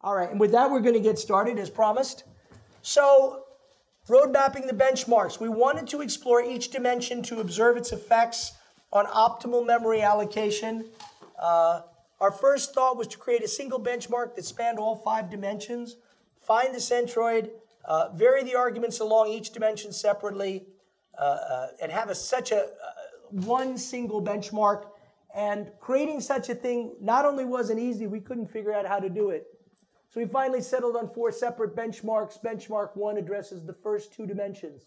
All right, and with that, we're going to get started as promised. So, road mapping the benchmarks. We wanted to explore each dimension to observe its effects on optimal memory allocation. Our first thought was to create a single benchmark that spanned all 5 dimensions, find the centroid, vary the arguments along each dimension separately, and have such a one single benchmark. And creating such a thing not only wasn't easy, we couldn't figure out how to do it. So we finally settled on 4 separate benchmarks. Benchmark 1 addresses the first 2 dimensions.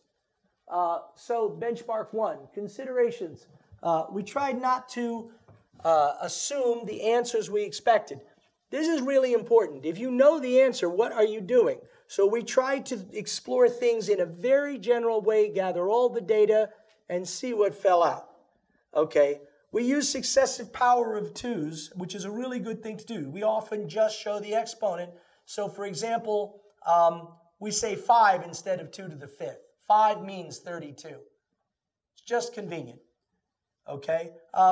So benchmark 1, considerations. We tried not to assume the answers we expected. This is really important. If you know the answer, what are you doing? So we tried to explore things in a very general way, gather all the data, and see what fell out. Okay. We use successive power of 2s, which is a really good thing to do. We often just show the exponent. So for example, we say 5 instead of 2 to the 5th. 5 means 32. It's just convenient. Okay?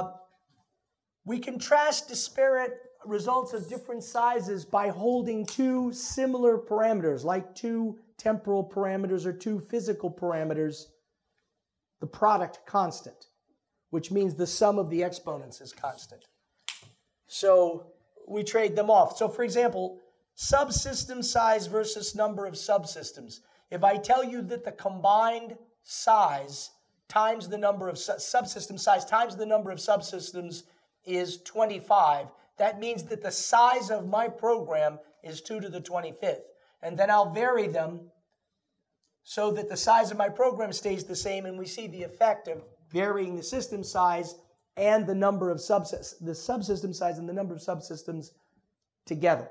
We contrast disparate results of different sizes by holding 2 similar parameters, like 2 temporal parameters or 2 physical parameters, the product constant, which means the sum of the exponents is constant. So we trade them off. So for example, subsystem size versus number of subsystems. If I tell you that the combined size times the number of subsystem size times the number of subsystems is 25, that means that the size of my program is 2 to the 25th. And then I'll vary them so that the size of my program stays the same, and we see the effect of varying the system size and the number of subsystem size and the number of subsystems together.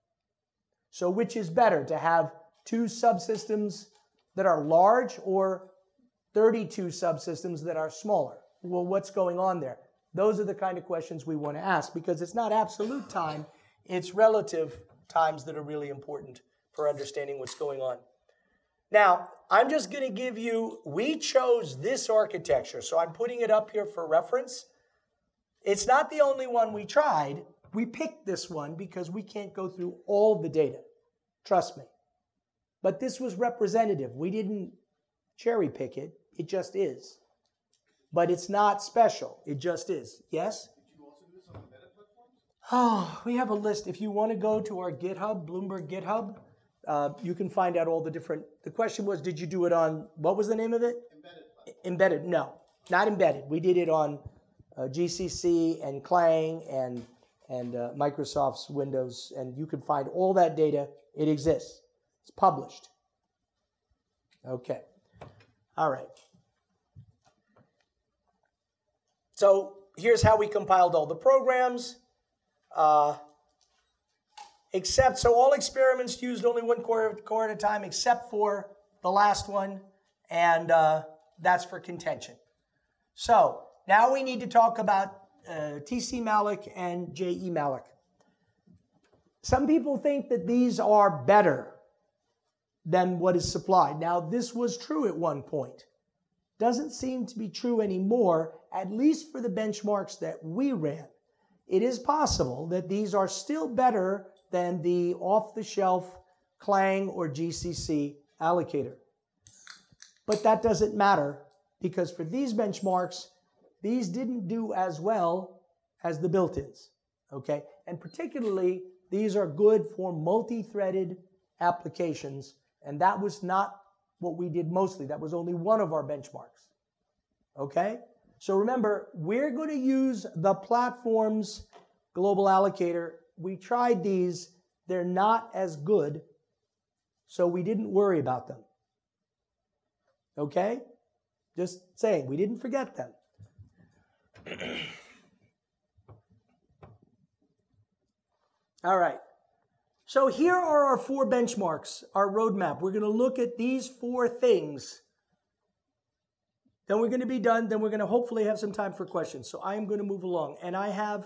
So which is better, to have 2 subsystems that are large or 32 subsystems that are smaller? Well, what's going on there? Those are the kind of questions we want to ask, because it's not absolute time, it's relative times that are really important for understanding what's going on. Now, I'm just going to give you, we chose this architecture, so I'm putting it up here for reference. It's not the only one we tried. We picked this one because we can't go through all the data. Trust me. But this was representative. We didn't cherry pick it. It just is. But it's not special. It just is. Yes? Did you also do this on the meta platforms? Oh, we have a list. If you want to go to our GitHub, Bloomberg GitHub, you can find out all the different. The question was, did you do it on, what was the name of it? Embedded. No, not embedded. We did it on GCC and Clang and Microsoft's Windows, and you can find all that data. It exists. It's published. Okay. All right. So here's how we compiled all the programs. So all experiments used only 1 core at a time, except for the last one, and that's for contention. So now we need to talk about TC malloc and JE malloc. Some people think that these are better than what is supplied. Now, this was true at one point. Doesn't seem to be true anymore, at least for the benchmarks that we ran. It is possible that these are still better than the off-the-shelf Clang or GCC allocator. But that doesn't matter, because for these benchmarks, these didn't do as well as the built-ins, okay? And particularly, these are good for multi-threaded applications, and that was not what we did mostly. That was only one of our benchmarks, okay? So remember, we're going to use the platform's global allocator. We tried these. They're not as good, so we didn't worry about them, okay? Just saying, we didn't forget them. All right. So here are our 4 benchmarks, our roadmap. We're going to look at these 4 things. Then we're going to be done. Then we're going to hopefully have some time for questions. So I am going to move along. And I have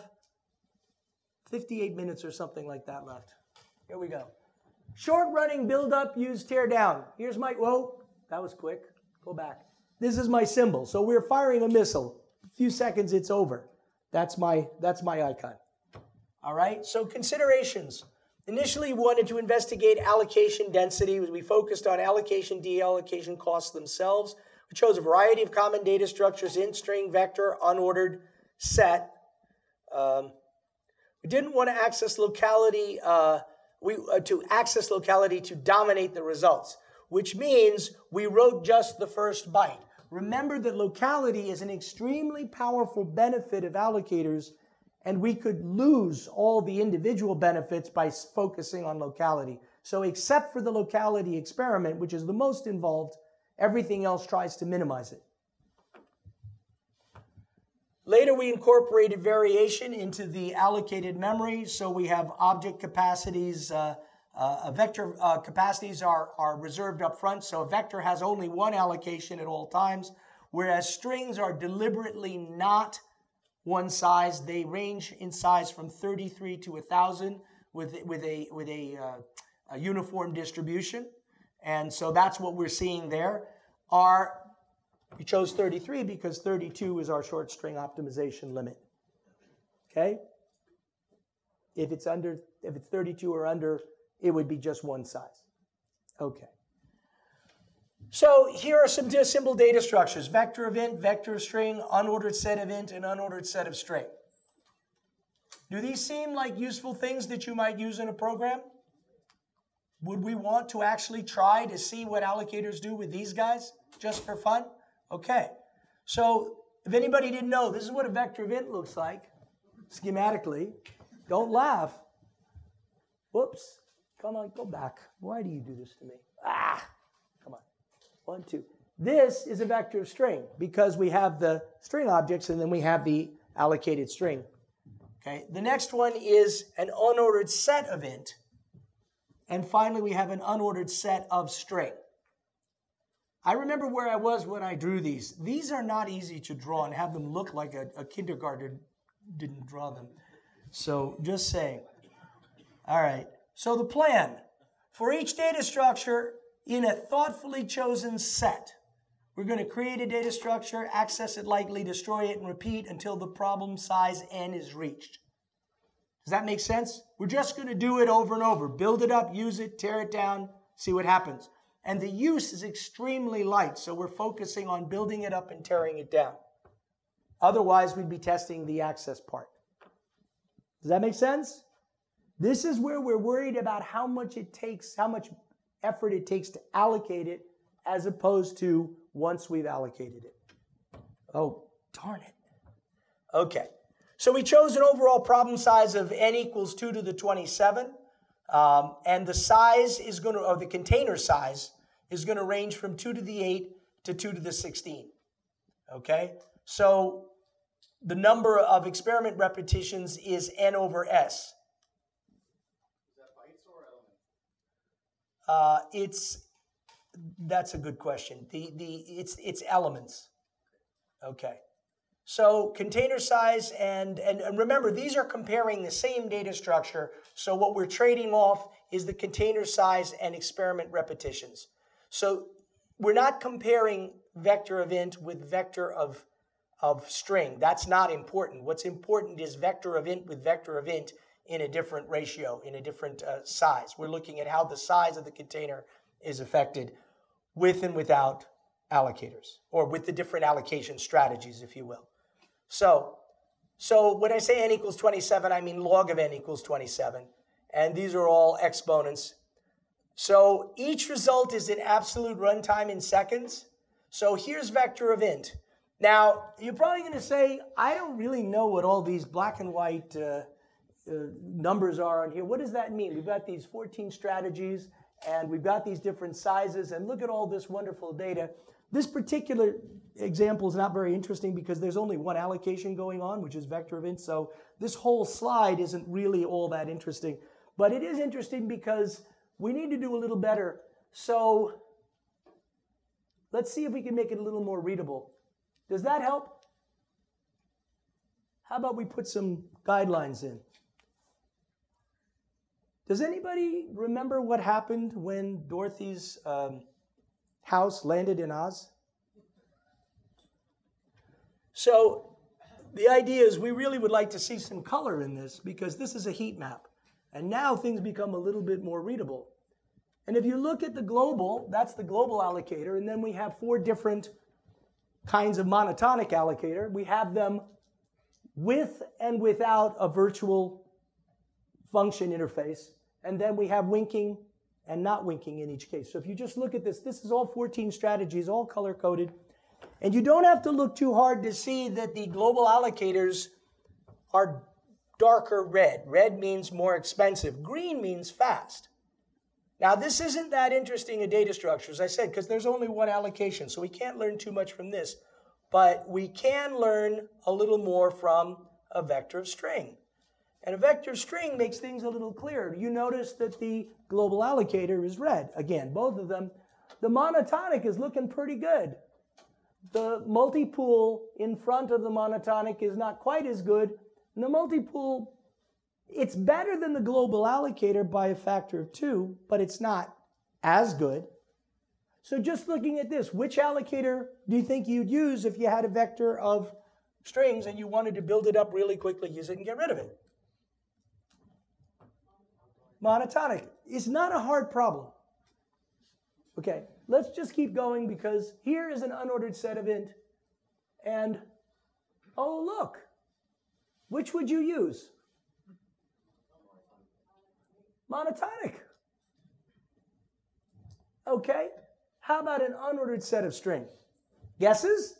58 minutes or something like that left. Here we go. Short running, build up, use, tear down. Here's my, whoa, that was quick. Go back. This is my symbol. So we're firing a missile. A few seconds, it's over. That's my icon. All right, so considerations. Initially, we wanted to investigate allocation density. We focused on allocation, deallocation costs themselves. We chose a variety of common data structures: int, string, vector, unordered, set. We didn't want to access locality to dominate the results, which means we wrote just the first byte. Remember that locality is an extremely powerful benefit of allocators, and we could lose all the individual benefits by focusing on locality. So except for the locality experiment, which is the most involved, everything else tries to minimize it. Later, we incorporated variation into the allocated memory. So we have object capacities. Vector capacities are reserved up front. So a vector has only one allocation at all times, whereas strings are deliberately not one size. They range in size from 33 to 1,000 with a uniform distribution. And so that's what we're seeing there. We chose 33 because 32 is our short string optimization limit. Okay? If it's 32 or under, it would be just one size. Okay. So here are some simple data structures: vector of int, vector of string, unordered set of int, and unordered set of string. Do these seem like useful things that you might use in a program? Would we want to actually try to see what allocators do with these guys just for fun? Okay, so if anybody didn't know, this is what a vector of int looks like schematically. Don't laugh. Whoops. Come on, go back. Why do you do this to me? Come on. 1, 2. This is a vector of string because we have the string objects and then we have the allocated string. Okay, the next one is an unordered set of int. And finally, we have an unordered set of string. I remember where I was when I drew these. These are not easy to draw and have them look like a kindergartner didn't draw them. So just saying. All right. So the plan. For each data structure in a thoughtfully chosen set, we're going to create a data structure, access it lightly, destroy it, and repeat until the problem size n is reached. Does that make sense? We're just going to do it over and over. Build it up, use it, tear it down, see what happens. And the use is extremely light, so we're focusing on building it up and tearing it down. Otherwise, we'd be testing the access part. Does that make sense? This is where we're worried about how much it takes, how much effort it takes to allocate it, as opposed to once we've allocated it. Oh, darn it. Okay. So we chose an overall problem size of n equals 2 to the 27. And the size is going to, or the container size is going to range from 2 to the 8 to 2 to the 16. Okay? So the number of experiment repetitions is n over s. Is that bytes or elements? That's a good question. It's elements. Okay. So container size and remember, these are comparing the same data structure. So what we're trading off is the container size and experiment repetitions. So we're not comparing vector of int with vector of string. That's not important. What's important is vector of int with vector of int in a different ratio, in a different size. We're looking at how the size of the container is affected with and without allocators, or with the different allocation strategies, if you will. So when I say n equals 27, I mean log of n equals 27. And these are all exponents. So each result is in absolute runtime in seconds. So here's vector of int. Now, you're probably going to say, I don't really know what all these black and white numbers are on here. What does that mean? We've got these 14 strategies, and we've got these different sizes, and look at all this wonderful data. This particular example is not very interesting because there's only one allocation going on, which is vector of int. So this whole slide isn't really all that interesting. But it is interesting because we need to do a little better. So let's see if we can make it a little more readable. Does that help? How about we put some guidelines in? Does anybody remember what happened when Dorothy's house landed in Oz? So the idea is we really would like to see some color in this because this is a heat map. And now things become a little bit more readable. And if you look at the global, that's the global allocator, and then we have 4 different kinds of monotonic allocator. We have them with and without a virtual function interface, and then we have winking and not winking in each case. So if you just look at this, this is all 14 strategies, all color-coded, and you don't have to look too hard to see that the global allocators are darker red. Red means more expensive. Green means fast. Now, this isn't that interesting a data structure, as I said, because there's only one allocation, so we can't learn too much from this. But we can learn a little more from a vector of string. And a vector of string makes things a little clearer. You notice that the global allocator is red. Again, both of them. The monotonic is looking pretty good. The multipool in front of the monotonic is not quite as good. And the multipool, it's better than the global allocator by a factor of 2, but it's not as good. So just looking at this, which allocator do you think you'd use if you had a vector of strings and you wanted to build it up really quickly, use it, and get rid of it? Monotonic. It's not a hard problem. Okay, let's just keep going because here is an unordered set of int. And, oh, look. Which would you use? Monotonic. Okay. How about an unordered set of string? Guesses?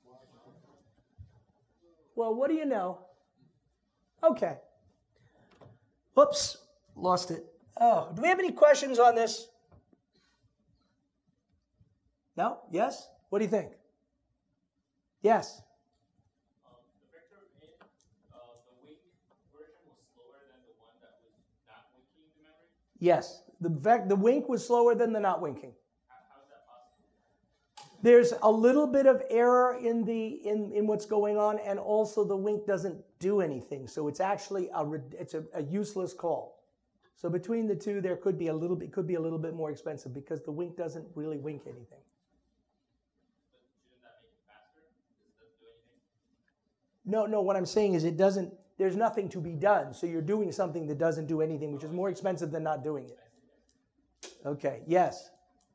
Well, what do you know? Okay. Whoops, lost it. Oh, do we have any questions on this? No? Yes? What do you think? Yes? The vector in the wink version was slower than the one that was not winking the memory. Yes. The wink was slower than the not winking. How is that possible? There's a little bit of error in what's going on, and also the wink doesn't do anything. So it's actually a useless call. So between the two, there could be a little bit more expensive because the wink doesn't really wink anything. Shouldn't that make it faster? Does it do anything? No, what I'm saying is there's nothing to be done. So you're doing something that doesn't do anything, which is more expensive than not doing it. Okay, yes.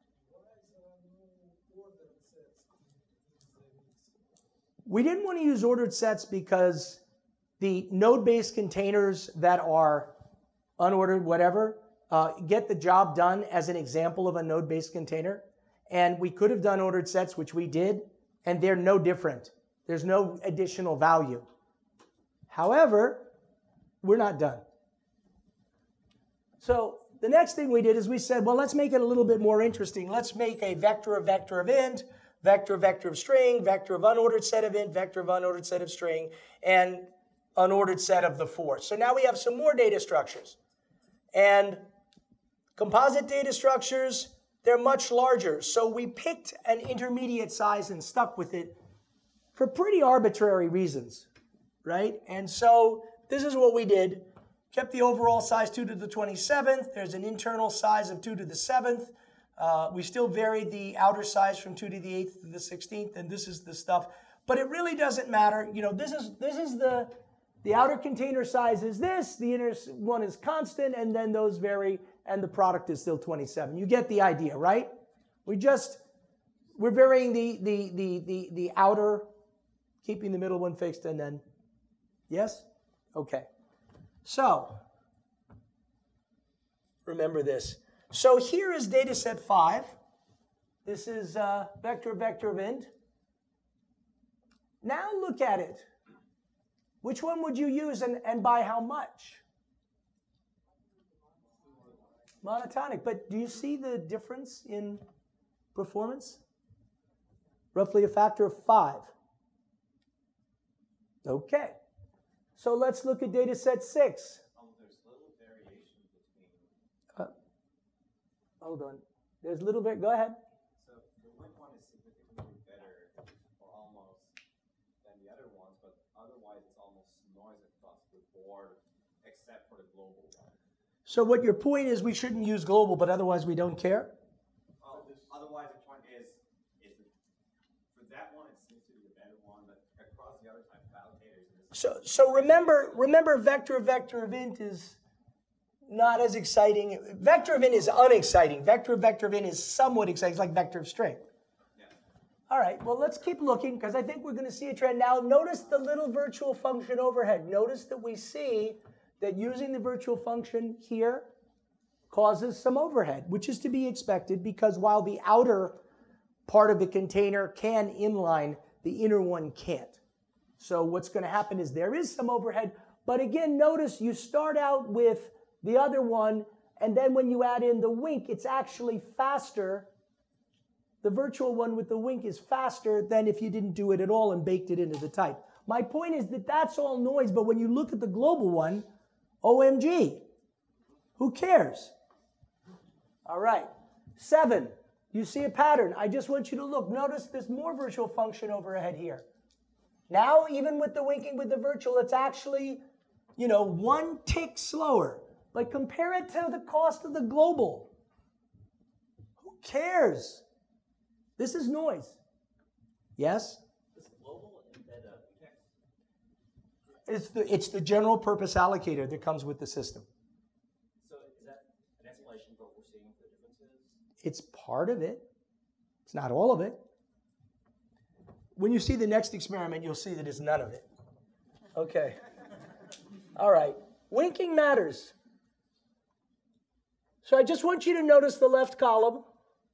We didn't want to use ordered sets because the node-based containers that are unordered, whatever, get the job done as an example of a node-based container. And we could have done ordered sets, which we did, and they're no different. There's no additional value. However, we're not done. So the next thing we did is we said, well, let's make it a little bit more interesting. Let's make a vector of int, vector of string, vector of unordered set of int, vector of unordered set of string, and unordered set of the 4. So now we have some more data structures. And composite data structures, they're much larger. So we picked an intermediate size and stuck with it for pretty arbitrary reasons, right? And so this is what we did. Kept the overall size 2 to the 27th. There's an internal size of 2 to the 7th. We still varied the outer size from 2 to the 8th to the 16th, and this is the stuff. But it really doesn't matter. You know, this is the outer container size is this, the inner one is constant, and then those vary, and the product is still 27. You get the idea, right? We're varying the outer, keeping the middle one fixed, and then, yes? Okay. So, remember this. So here is data set 5. This is vector of int. Now look at it. Which one would you use and by how much? Monotonic. But do you see the difference in performance? Roughly a factor of 5. Okay. So let's look at data set 6. There's little variation between. Hold on. There's little bit. Go ahead. So the wink one is significantly better, or almost, than the other ones, but otherwise it's almost noise across the board, except for the global one. So what your point is, we shouldn't use global, but otherwise we don't care? Otherwise the point is for that one it seems to be the better one, but across the other type of allocators. So remember vector of int is not as exciting. Vector of n is unexciting. Vector of n is somewhat exciting. It's like vector of string. All right, well, let's keep looking because I think we're going to see a trend. Now, notice the little virtual function overhead. Notice that we see that using the virtual function here causes some overhead, which is to be expected because while the outer part of the container can inline, the inner one can't. So what's going to happen is there is some overhead. But again, notice you start out with the other one, and then when you add in the wink, it's actually faster. The virtual one with the wink is faster than if you didn't do it at all and baked it into the type. My point is that that's all noise, but when you look at the global one, OMG, who cares? All right, 7, you see a pattern. I just want you to look. Notice there's more virtual function overhead here. Now, even with the winking with the virtual, it's actually, one tick slower. But compare it to the cost of the global. Who cares? This is noise. Yes? Does global embed a text? It's the general purpose allocator that comes with the system. So is that an explanation for what we're seeing the differences? It's part of it. It's not all of it. When you see the next experiment, you'll see that it's none of it. Okay. All right. Winking matters. So I just want you to notice the left column.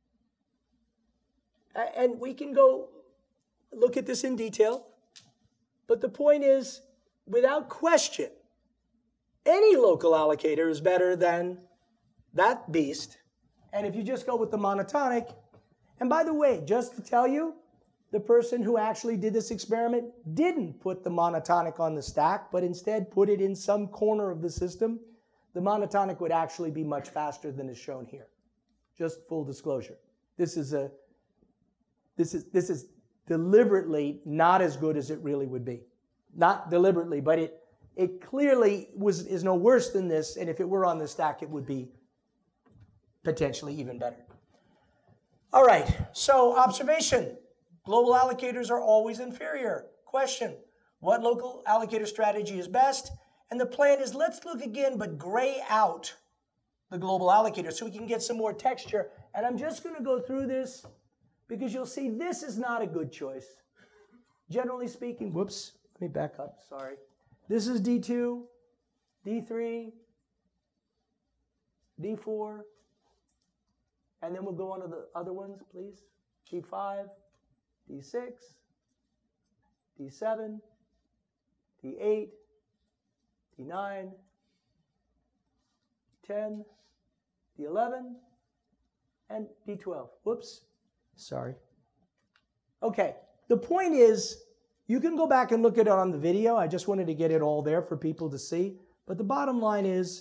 And we can go look at this in detail. But the point is, without question, any local allocator is better than that beast. And if you just go with the monotonic, and by the way, just to tell you, the person who actually did this experiment didn't put the monotonic on the stack, but instead put it in some corner of the system. The monotonic would actually be much faster than is shown here. Just full disclosure. This is deliberately not as good as it really would be. Not deliberately, but it clearly is no worse than this, and if it were on the stack, it would be potentially even better. All right, so observation. Global allocators are always inferior. Question, what local allocator strategy is best? And the plan is let's look again, but gray out the global allocator so we can get some more texture. And I'm just going to go through this because you'll see this is not a good choice. Generally speaking, whoops, let me back up, sorry. This is D2, D3, D4, and then we'll go on to the other ones, please. D5, D6, D7, D8, D9, D10, D11, and D12. Whoops, sorry. Okay, the point is, you can go back and look at it on the video. I just wanted to get it all there for people to see. But the bottom line is,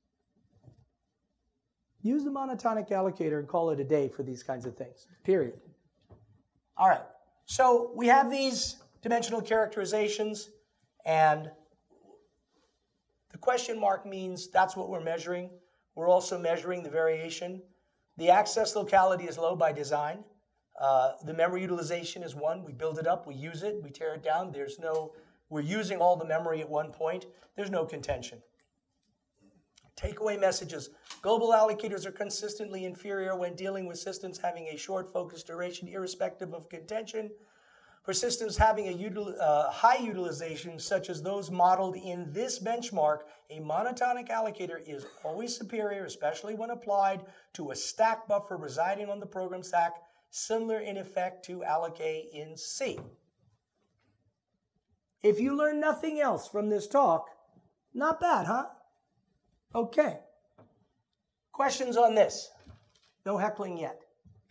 use the monotonic allocator and call it a day for these kinds of things, period. All right, so we have these dimensional characterizations, and the question mark means that's what we're measuring. We're also measuring the variation. The access locality is low by design. The memory utilization is 1. We build it up, we use it, we tear it down. We're using all the memory at one point. There's no contention. Takeaway messages. Global allocators are consistently inferior when dealing with systems having a short focus duration irrespective of contention. For systems having a high utilization, such as those modeled in this benchmark, a monotonic allocator is always superior, especially when applied to a stack buffer residing on the program stack, similar in effect to allocate in C. If you learn nothing else from this talk, not bad, huh? Okay. Questions on this? No heckling yet.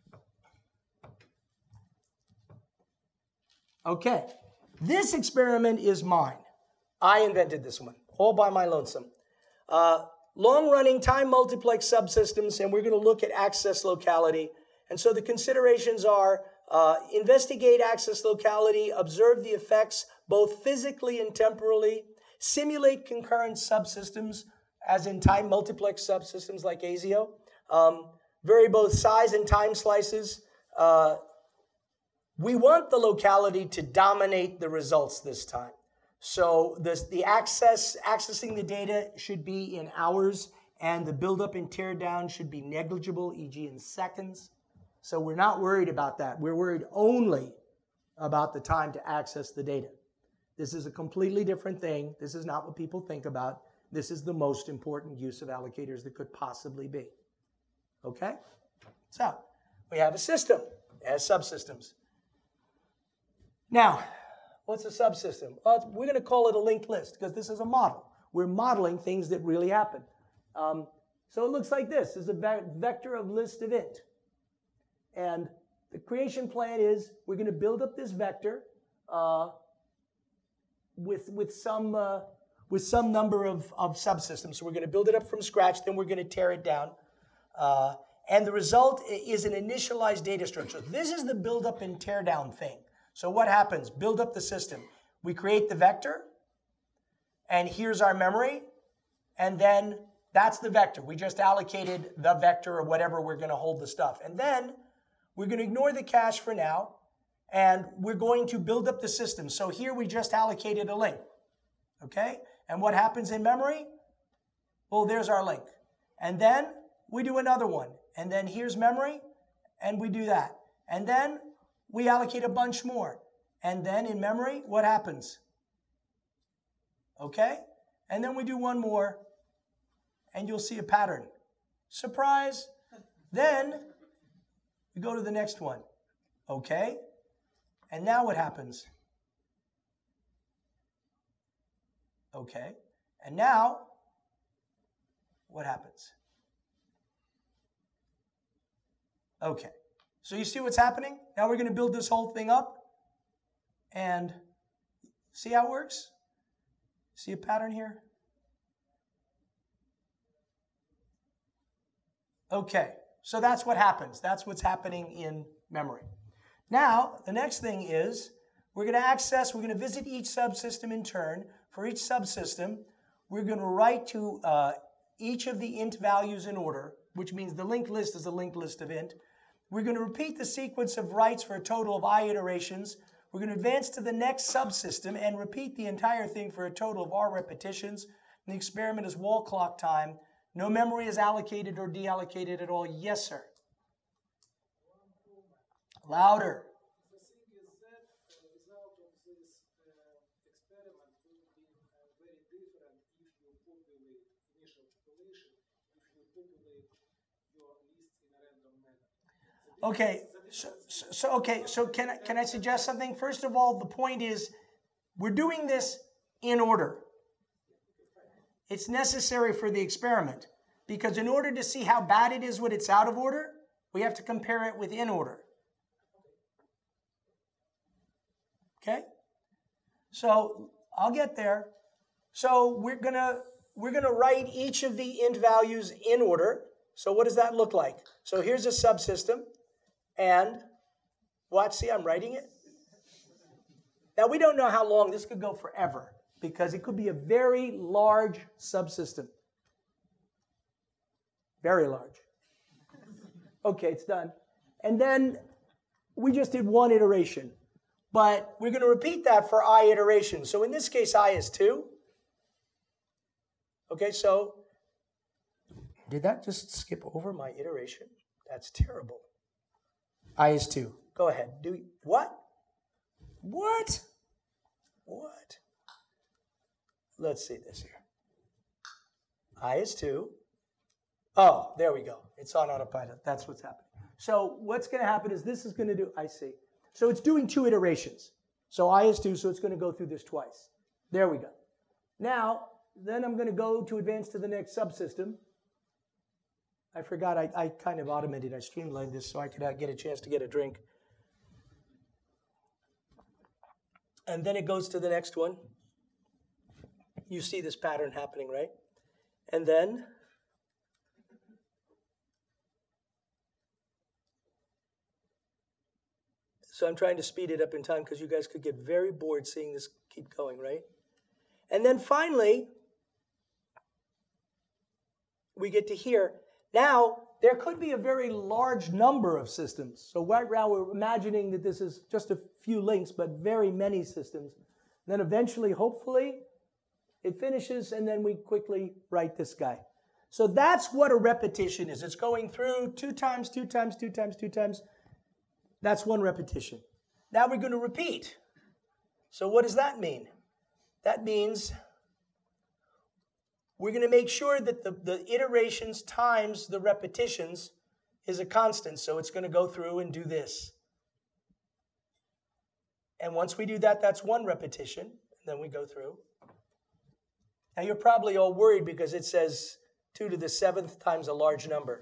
Okay. This experiment is mine. I invented this one, all by my lonesome. Long-running time multiplex subsystems, and we're going to look at access locality. And so the considerations are investigate access locality, observe the effects both physically and temporally, simulate concurrent subsystems, as in time multiplex subsystems like ASIO, vary both size and time slices. We want the locality to dominate the results this time. So the accessing the data should be in hours and the buildup and tear down should be negligible, e.g. in seconds. So we're not worried about that. We're worried only about the time to access the data. This is a completely different thing. This is not what people think about. This is the most important use of allocators that could possibly be. Okay? So we have a system. It has subsystems. Now, what's a subsystem? Well, we're going to call it a linked list because this is a model. We're modeling things that really happen. So it looks like this. This is a vector of list of int. And the creation plan is we're going to build up this vector with some number of subsystems. So we're going to build it up from scratch, then we're going to tear it down. And the result is an initialized data structure. This is the build up and tear down thing. So what happens? Build up the system. We create the vector, and here's our memory, and then that's the vector. We just allocated the vector or whatever we're going to hold the stuff. And then we're going to ignore the cache for now, and we're going to build up the system. So here we just allocated a link, okay? And what happens in memory? Well, there's our link. And then we do another one. And then here's memory, and we do that. And then we allocate a bunch more. And then in memory, what happens? Okay? And then we do one more, and you'll see a pattern. Surprise! Then we go to the next one. Okay? And now what happens? Okay. And now, what happens? Okay. So you see what's happening? Now we're going to build this whole thing up. And see how it works? See a pattern here? Okay. So that's what happens. That's what's happening in memory. Now, the next thing is we're going to visit each subsystem in turn. For each subsystem, we're going to write to each of the int values in order, which means the linked list is a linked list of int. We're going to repeat the sequence of writes for a total of I iterations. We're going to advance to the next subsystem and repeat the entire thing for a total of R repetitions. And the experiment is wall clock time. No memory is allocated or deallocated at all. Yes, sir. Louder. The thing is that the result of this experiment will be very different if you populate initial population, if you populate your list in a random manner. Okay, so can I suggest something? First of all, the point is we're doing this in order. It's necessary for the experiment because in order to see how bad it is when it's out of order, we have to compare it with in order. Okay? So I'll get there. So we're gonna write each of the int values in order. So what does that look like? So here's a subsystem. And watch, see, I'm writing it. Now, we don't know how long. This could go forever because it could be a very large subsystem. Very large. Okay, it's done. And then we just did one iteration. But we're going to repeat that for I iterations. So in this case, I is 2. Okay, so did that just skip over my iteration? That's terrible. I is 2. Go ahead. What? What? What? Let's see this here. I is 2. Oh, there we go. It's on autopilot. That's what's happening. So what's going to happen is this is going to do, I see. So it's doing 2 iterations. So I is 2, so it's going to go through this twice. There we go. Now, then I'm going to go to advance to the next subsystem. I forgot I kind of automated, I streamlined this so I could get a chance to get a drink. And then it goes to the next one. You see this pattern happening, right? And then so I'm trying to speed it up in time because you guys could get very bored seeing this keep going, right? And then finally, we get to here. Now, there could be a very large number of systems. So right now we're imagining that this is just a few links, but very many systems. And then eventually, hopefully, it finishes, and then we quickly write this guy. So that's what a repetition is. It's going through 2 times, 2 times, 2 times, 2 times. That's one repetition. Now we're going to repeat. So what does that mean? That means we're going to make sure that the iterations times the repetitions is a constant. So it's going to go through and do this. And once we do that, that's one repetition. And then we go through. Now you're probably all worried because it says 2 to the 7th times a large number.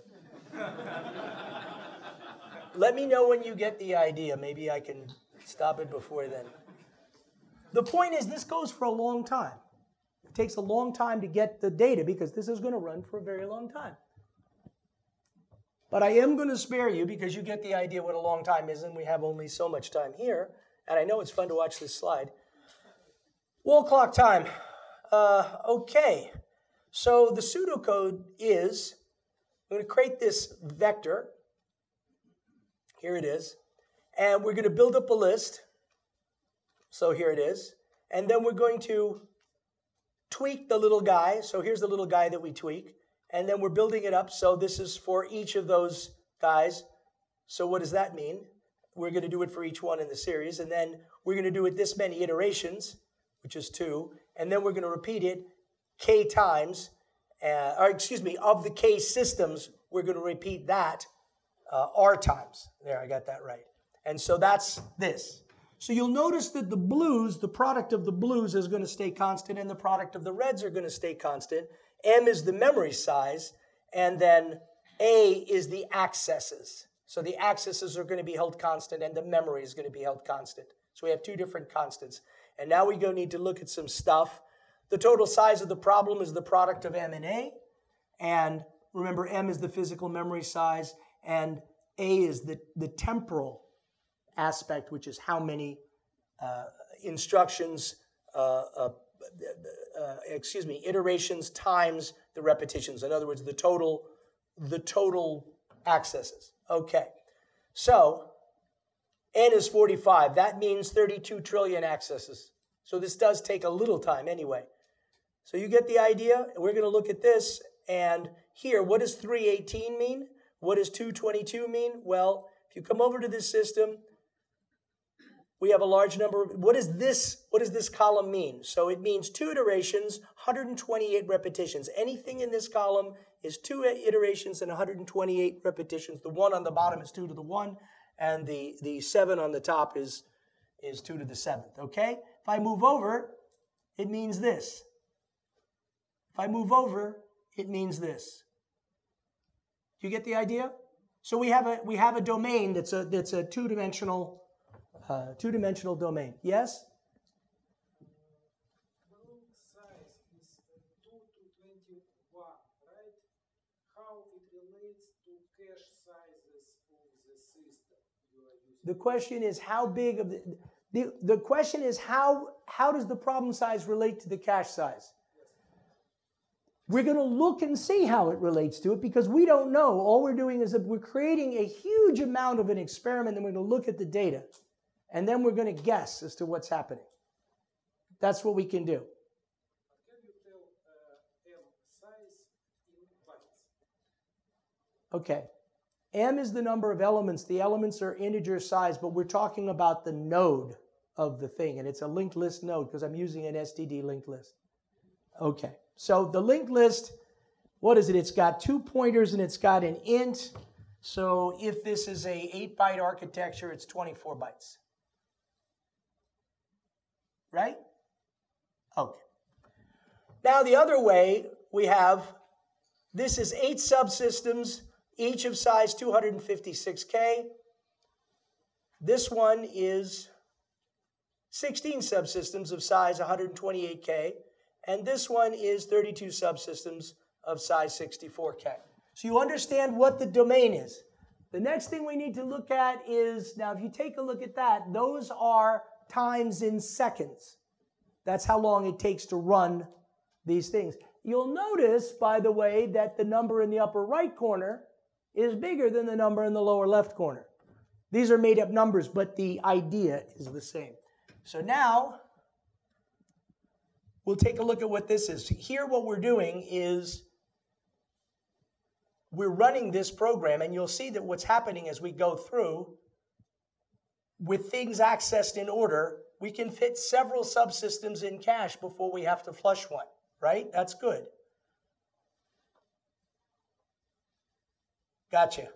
Let me know when you get the idea. Maybe I can stop it before then. The point is, this goes for a long time. It takes a long time to get the data because this is going to run for a very long time. But I am going to spare you because you get the idea what a long time is, and we have only so much time here. And I know it's fun to watch this slide. Wall clock time. Okay. So the pseudocode is, I'm going to create this vector. Here it is. And we're going to build up a list. So here it is. And then we're going to tweak the little guy. So here's the little guy that we tweak. And then we're building it up. So this is for each of those guys. So what does that mean? We're going to do it for each one in the series. And then we're going to do it this many iterations, which is 2. And then we're going to repeat it k times. Of the k systems, we're going to repeat that r times. There, I got that right. And so that's this. So you'll notice that the blues, the product of the blues is going to stay constant, and the product of the reds are going to stay constant. M is the memory size, and then A is the accesses. So the accesses are going to be held constant, and the memory is going to be held constant. So we have 2 different constants. And now we need to look at some stuff. The total size of the problem is the product of M and A. And remember, M is the physical memory size, and A is the temporal aspect, which is how many iterations times the repetitions. In other words, the total accesses. Okay, so N is 45. That means 32 trillion accesses. So this does take a little time anyway. So you get the idea? We're going to look at this. And here, what does 318 mean? What does 222 mean? Well, if you come over to this system, we have a large number. What does this column mean? So it means 2 iterations, 128 repetitions. Anything in this column is 2 iterations and 128 repetitions. The 1 on the bottom is 2 to the 1, and the 7 on the top is 2 to the 7th. Okay? If I move over, it means this. If I move over, it means this. Do you get the idea? So we have a domain that's a two-dimensional domain. Yes? Block size is 2 to 21, right? How it relates to cache sizes of the system you are using? The question is how big of the question is how does the problem size relate to the cache size? We're going to look and see how it relates to it because we don't know. All we're doing is we're creating a huge amount of an experiment, and we're going to look at the data. And then we're going to guess as to what's happening. That's what we can do. Can you tell M size in bytes? Okay. M is the number of elements. The elements are integer size, but we're talking about the node of the thing. And it's a linked list node because I'm using an STD linked list. Okay. So the linked list, what is it? It's got 2 pointers and it's got an int. So if this is a 8-byte architecture, it's 24 bytes. Right? Okay. Now the other way we have, this is 8 subsystems, each of size 256K. This one is 16 subsystems of size 128K. And this one is 32 subsystems of size 64K. So you understand what the domain is. The next thing we need to look at is, now if you take a look at that, those are times in seconds. That's how long it takes to run these things. You'll notice, by the way, that the number in the upper right corner is bigger than the number in the lower left corner. These are made up numbers, but the idea is the same. So now, we'll take a look at what this is. Here what we're doing is we're running this program, and you'll see that what's happening as we go through, with things accessed in order, we can fit several subsystems in cache before we have to flush one, right? That's good. Gotcha.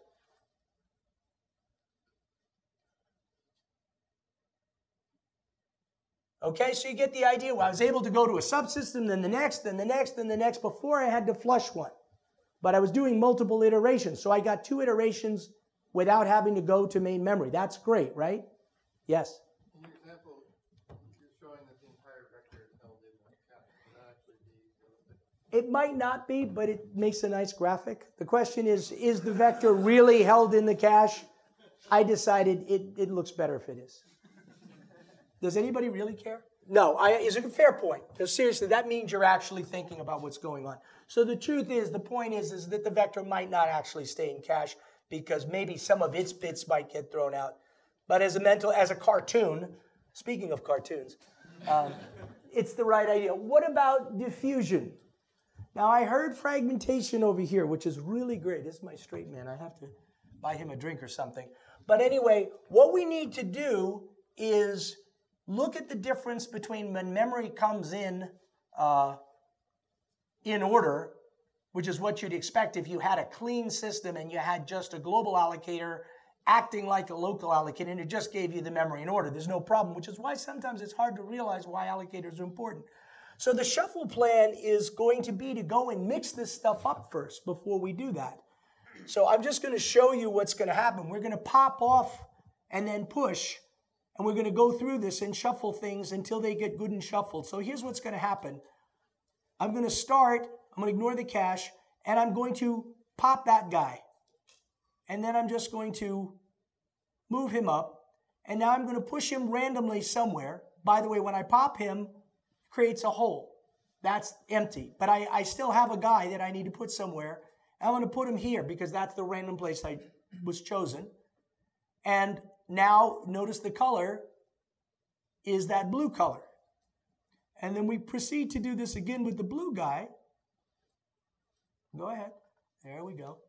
Okay, so you get the idea. Well, I was able to go to a subsystem, then the next, then the next, then the next, before I had to flush one. But I was doing multiple iterations, so I got 2 iterations without having to go to main memory. That's great, right? Yes? In your example, you're showing that the entire vector is held in one cache. Would that actually be realistic? It might not be, but it makes a nice graphic. The question is the vector really held in the cache? I decided it looks better if it is. Does anybody really care? No, it's a fair point. Because seriously, that means you're actually thinking about what's going on. So the truth is, the point is that the vector might not actually stay in cache because maybe some of its bits might get thrown out. But as a cartoon, speaking of cartoons, it's the right idea. What about diffusion? Now, I heard fragmentation over here, which is really great. This is my straight man. I have to buy him a drink or something. But anyway, what we need to do is look at the difference between when memory comes in order, which is what you'd expect if you had a clean system and you had just a global allocator acting like a local allocator, and it just gave you the memory in order. There's no problem, which is why sometimes it's hard to realize why allocators are important. So the shuffle plan is going to be to go and mix this stuff up first before we do that. So I'm just going to show you what's going to happen. We're going to pop off and then push, and we're going to go through this and shuffle things until they get good and shuffled. So here's what's going to happen. I'm going to start, I'm going to ignore the cache, and I'm going to pop that guy. And then I'm just going to move him up, and now I'm going to push him randomly somewhere. By the way, when I pop him, it creates a hole. That's empty. But I still have a guy that I need to put somewhere. I'm going to put him here because that's the random place I was chosen. And now, notice the color is that blue color. And then we proceed to do this again with the blue guy. Go ahead. There we go.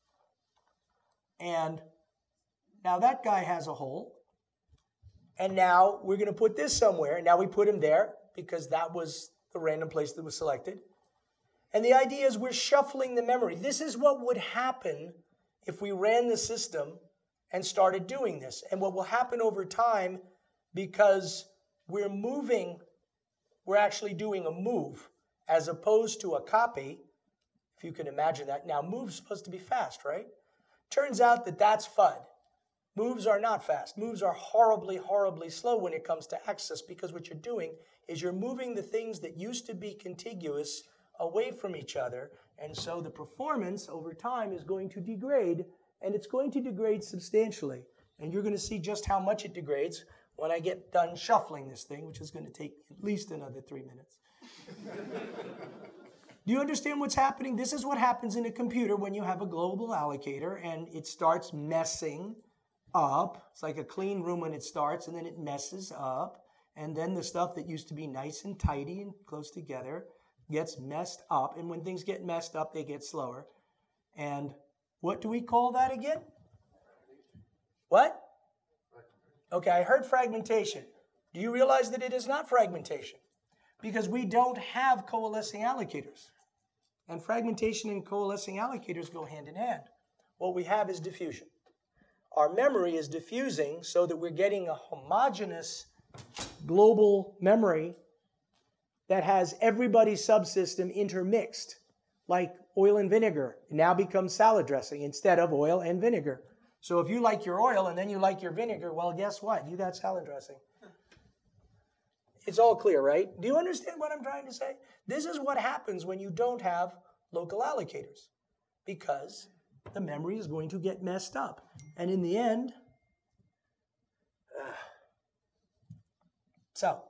And now that guy has a hole. And now we're going to put this somewhere. Now we put him there because that was the random place that was selected. And the idea is we're shuffling the memory. This is what would happen if we ran the system and started doing this. And what will happen over time, because we're moving, we're actually doing a move as opposed to a copy, if you can imagine that. Now, move's supposed to be fast, right? Turns out that that's FUD. Moves are not fast. Moves are horribly, horribly slow when it comes to access, because what you're doing is you're moving the things that used to be contiguous away from each other. And so the performance over time is going to degrade, and it's going to degrade substantially. And you're going to see just how much it degrades when I get done shuffling this thing, which is going to take at least another 3 minutes. Do you understand what's happening? This is what happens in a computer when you have a global allocator and it starts messing up. It's like a clean room when it starts, and then it messes up. And then the stuff that used to be nice and tidy and close together gets messed up. And when things get messed up, they get slower. And what do we call that again? What? Okay, I heard fragmentation. Do you realize that it is not fragmentation? Because we don't have coalescing allocators. And fragmentation and coalescing allocators go hand in hand. What we have is diffusion. Our memory is diffusing so that we're getting a homogeneous global memory that has everybody's subsystem intermixed, like oil and vinegar. It now becomes salad dressing instead of oil and vinegar. So if you like your oil and then you like your vinegar, well, guess what? You got salad dressing. It's all clear, right? Do you understand what I'm trying to say? This is what happens when you don't have local allocators, because the memory is going to get messed up. And in the end, so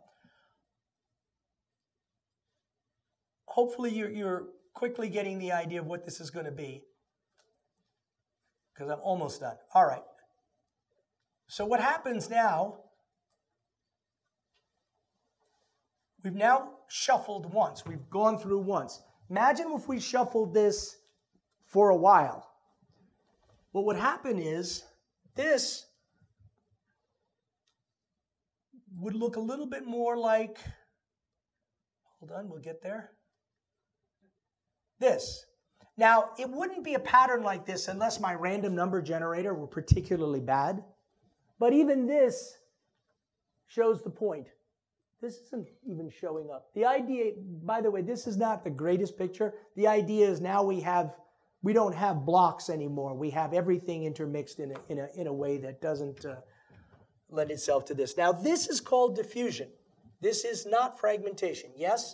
hopefully you're quickly getting the idea of what this is going to be, because I'm almost done. All right. So what happens now, we've now shuffled once. We've gone through once. Imagine if we shuffled this for a while. what would happen is this would look a little bit more like, hold on, we'll get there. This. Now, it wouldn't be a pattern like this unless my random number generator were particularly bad. But even this shows the point. This isn't even showing up. The idea, by the way, this is not the greatest picture. The idea is now we don't have blocks anymore. We have everything intermixed in a way that doesn't lend itself to this. Now, this is called diffusion. This is not fragmentation. Yes?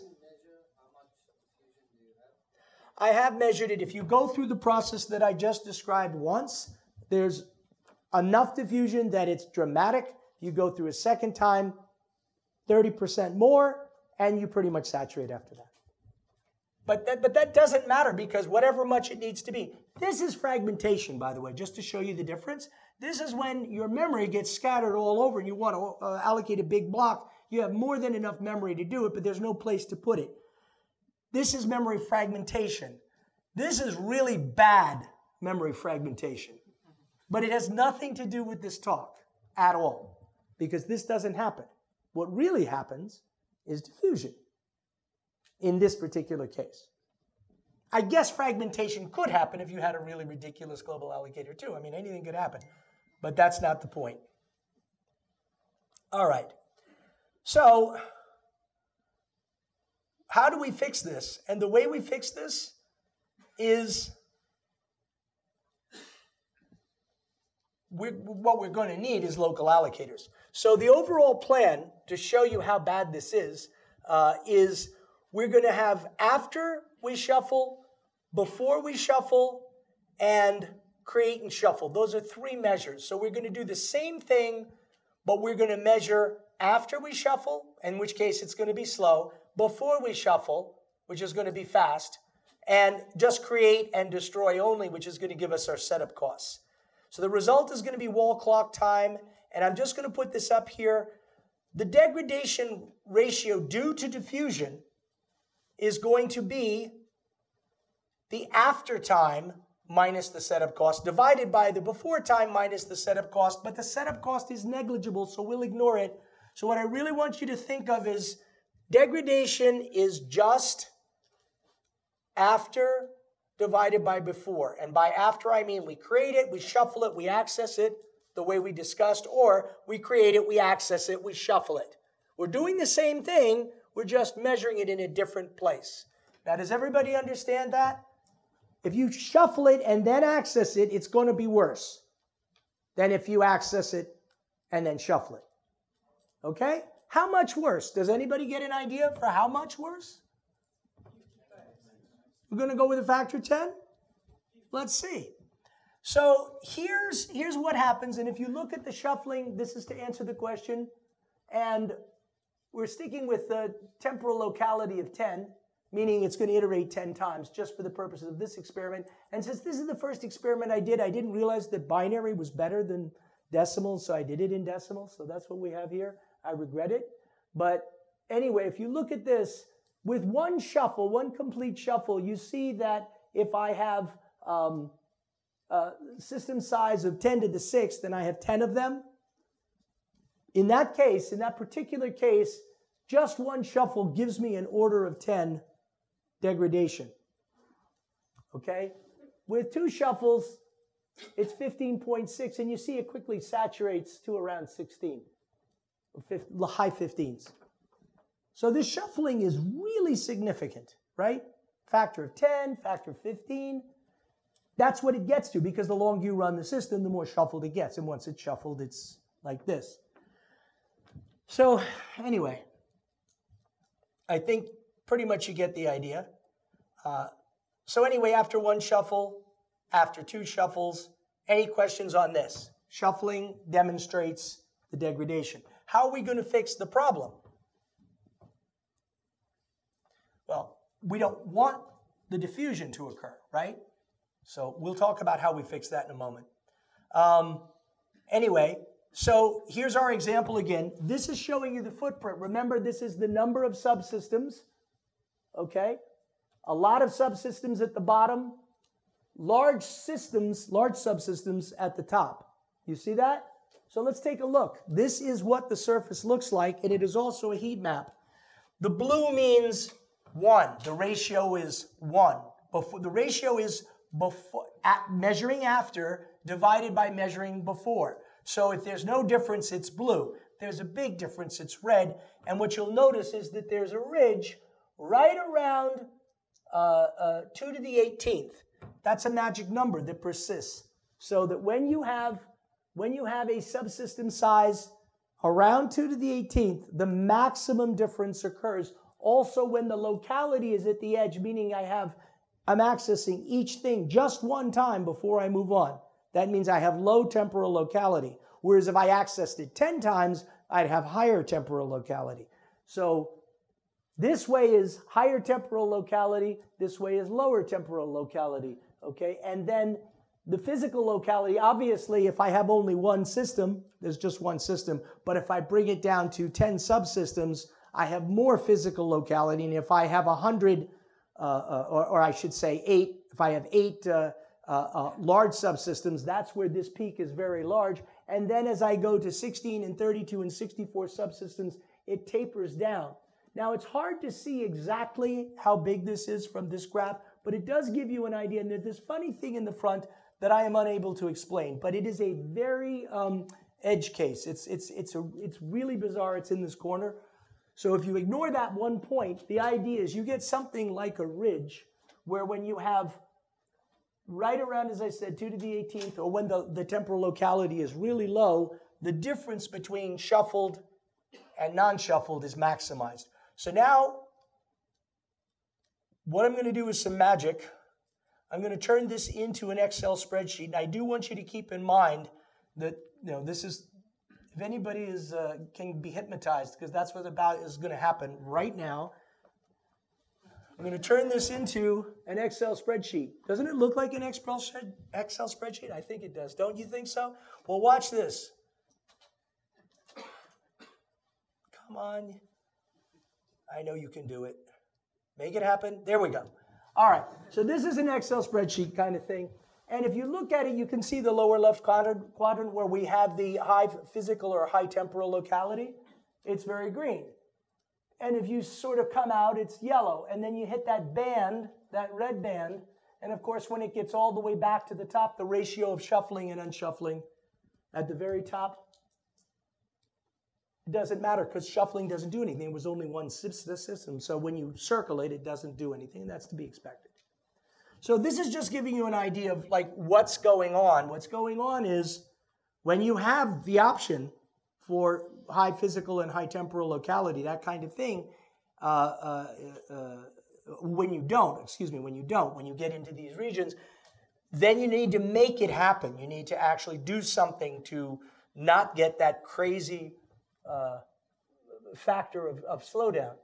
I have measured it. If you go through the process that I just described once, there's enough diffusion that it's dramatic. You go through a second time, 30% more, and you pretty much saturate after that. But that doesn't matter because whatever much it needs to be. This is fragmentation, by the way, just to show you the difference. This is when your memory gets scattered all over and you want to allocate a big block. You have more than enough memory to do it, but there's no place to put it. This is memory fragmentation. This is really bad memory fragmentation. But it has nothing to do with this talk at all because this doesn't happen. What really happens is diffusion in this particular case. I guess fragmentation could happen if you had a really ridiculous global allocator too. I mean, anything could happen, but that's not the point. All right. So, how do we fix this? And the way we fix this is what we're going to need is local allocators. So the overall plan, to show you how bad this is we're going to have after we shuffle, before we shuffle, and create and shuffle. Those are three measures. So we're going to do the same thing, but we're going to measure after we shuffle, in which case it's going to be slow, before we shuffle, which is going to be fast, and just create and destroy only, which is going to give us our setup costs. So the result is going to be wall clock time, and I'm just going to put this up here. The degradation ratio due to diffusion is going to be the after time minus the setup cost divided by the before time minus the setup cost, but the setup cost is negligible, so we'll ignore it. So what I really want you to think of is degradation is just after divided by before. And by after, I mean we create it, we shuffle it, we access it the way we discussed, or we create it, we access it, we shuffle it. We're doing the same thing, we're just measuring it in a different place. Now, does everybody understand that? If you shuffle it and then access it, it's going to be worse than if you access it and then shuffle it. Okay? How much worse? Does anybody get an idea for how much worse? We're going to go with a factor 10? Let's see. So here's what happens. And if you look at the shuffling, this is to answer the question. And we're sticking with the temporal locality of 10, meaning it's going to iterate 10 times just for the purposes of this experiment. And since this is the first experiment I did, I didn't realize that binary was better than decimals, so I did it in decimals. So that's what we have here. I regret it. But anyway, if you look at this, with one shuffle, one complete shuffle, you see that if I have system size of 10 to the 6th, then I have 10 of them. In that case, in that particular case, just one shuffle gives me an order of 10 degradation. Okay? With two shuffles, it's 15.6, and you see it quickly saturates to around 16, high 15s. So this shuffling is really significant, right? Factor of 10, factor of 15. That's what it gets to, because the longer you run the system, the more shuffled it gets. And once it's shuffled, it's like this. So anyway, I think pretty much you get the idea. So anyway, after one shuffle, after two shuffles, any questions on this? Shuffling demonstrates the degradation. How are we going to fix the problem? Well, we don't want the diffusion to occur, right? So we'll talk about how we fix that in a moment. Anyway, so here's our example again. This is showing you the footprint. Remember, this is the number of subsystems, okay? A lot of subsystems at the bottom, large systems, large subsystems at the top. You see that? So let's take a look. This is what the surface looks like, and it is also a heat map. The blue means 1. The ratio is 1. The ratio is measuring after divided by measuring before. So if there's no difference, it's blue. If there's a big difference, it's red. And what you'll notice is that there's a ridge right around 2 to the 18th. That's a magic number that persists. So that when you have a subsystem size around 2 to the 18th, the maximum difference occurs. Also when the locality is at the edge, meaning I'm accessing each thing just one time before I move on. That means I have low temporal locality. Whereas if I accessed it 10 times, I'd have higher temporal locality. So this way is higher temporal locality. This way is lower temporal locality. Okay, and then the physical locality, obviously, if I have only one system, there's just one system. But if I bring it down to 10 subsystems, I have more physical locality. And if I have 100, or I should say 8, if I have 8 large subsystems, that's where this peak is very large. And then as I go to 16 and 32 and 64 subsystems, it tapers down. Now, it's hard to see exactly how big this is from this graph, but it does give you an idea. And there's this funny thing in the front that I am unable to explain, but it is a very edge case. It's really bizarre. It's in this corner. So if you ignore that one point, the idea is you get something like a ridge where when you have right around, as I said, 2 to the 18th, or when the temporal locality is really low, the difference between shuffled and non-shuffled is maximized. So now, what I'm going to do is some magic. I'm going to turn this into an Excel spreadsheet. And I do want you to keep in mind that, this is, if anybody can be hypnotized, because that's what is going to happen right now. I'm going to turn this into an Excel spreadsheet. Doesn't it look like an Excel spreadsheet? I think it does. Don't you think so? Well, watch this. Come on. I know you can do it. Make it happen. There we go. All right. So this is an Excel spreadsheet kind of thing. And if you look at it, you can see the lower left quadrant where we have the high physical or high temporal locality. It's very green. And if you sort of come out, it's yellow. And then you hit that band, that red band. And of course, when it gets all the way back to the top, the ratio of shuffling and unshuffling at the very top, it doesn't matter because shuffling doesn't do anything. It was only one system. So when you circle it, it doesn't do anything. That's to be expected. So this is just giving you an idea of like what's going on. What's going on is when you have the option for high physical and high temporal locality, that kind of thing, when you get into these regions, then you need to make it happen. You need to actually do something to not get that crazy factor of slowdown.